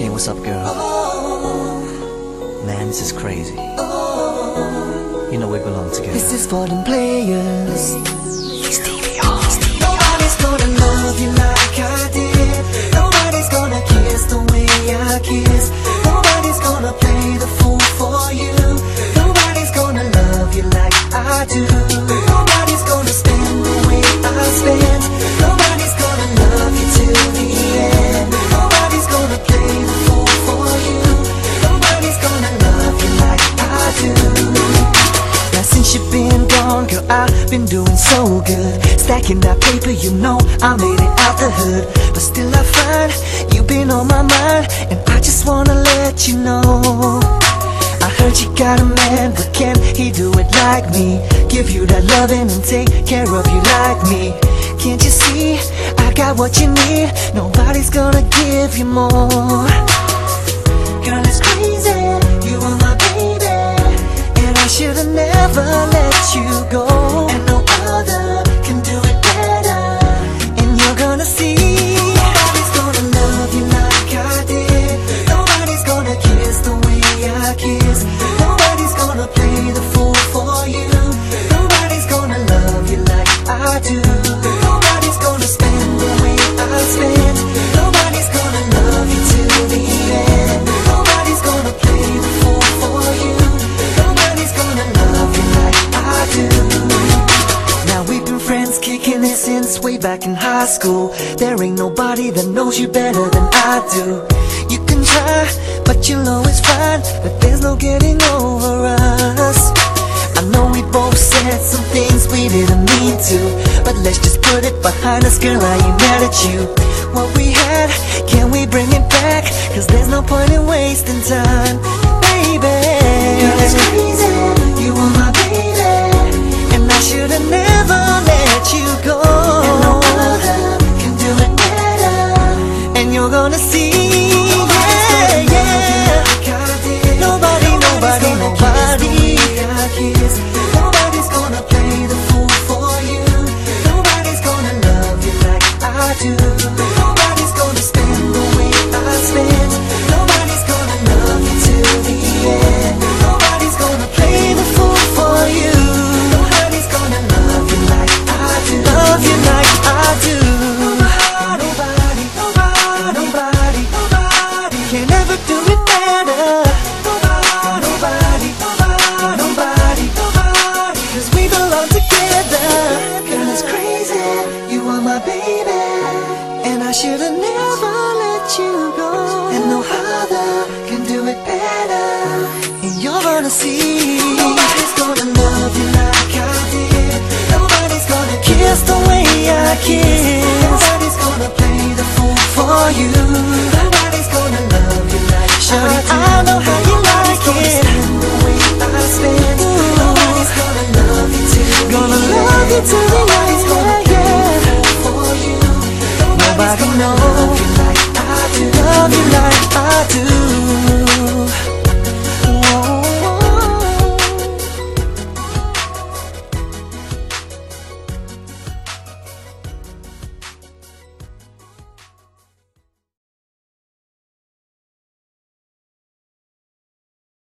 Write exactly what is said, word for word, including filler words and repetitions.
Hey, what's up, girl? Man, this is crazy. You know we belong together. This is for them players. Stevie R. Nobody's gonna love you like I did. Nobody's gonna kiss the way I kiss. Nobody's gonna play the fool for you. Nobody's gonna love you like I do. Nobody's gonna spend the way I spend. Nobody's gonna love you till the end. Nobody's gonna play the fool for you. Nobody's gonna love you like I do. Now since you've been gone, girl, I've been doing so good. Stacking that paper, you know I made it out the hood. But still I find you've been on my mind, and I just wanna let you know I heard you got a man, but can he do it like me? Give you that loving and take care of you like me. Can't you see, I got what you need. Nobody's gonna give you more. Girl, it's crazy, you are my baby, and I should've never let you go. And no other can do it better, and you're gonna see. Nobody's gonna love you like I did. Nobody's gonna kiss the way I kiss. Nobody's gonna play the fool for you. Nobody's gonna love you like I do. Nobody's gonna spend the way I spend. Nobody's gonna love you till the end. Nobody's gonna play the fool for you. Nobody's gonna love you like I do. Now we've been friends, kicking it since way back in high school. There ain't nobody that knows you better than I do. You can try, but you'll always find that there's no getting over us. I know we both said some things we didn't mean to, but let's just put it behind us, girl, I ain't mad at you. What we had, can we bring it back? Cause there's no point in wasting time, baby. Girl, it's crazy, you are my baby, and I should've never let you go. And no other can do it better, and you're gonna see. Yeah, yeah. Nobody, nobody, nobody. Nobody's gonna play the fool for you. Nobody's gonna love you like I do. Nobody's gonna spend the way I spend. Nobody's gonna love you till the end. Nobody's gonna play the fool for you. Nobody's gonna love you like I do. Love you like I do. Nobody, nobody, nobody, nobody can ever do it better. Nobody, nobody, nobody, nobody, nobody, cause we belong together. Girl, it's crazy, you are my baby, and I should've never let you go. And no other can do it better, and you're gonna see. Nobody's gonna love you like I did. Nobody's gonna kiss the way I kiss. Nobody's gonna play the fool for you. Nobody's gonna love you like Shawty, I know how you like it. The way I spend. Nobody's gonna love you till gonna love you till the end. For you. Nobody knows love you like I do. Love you like I do.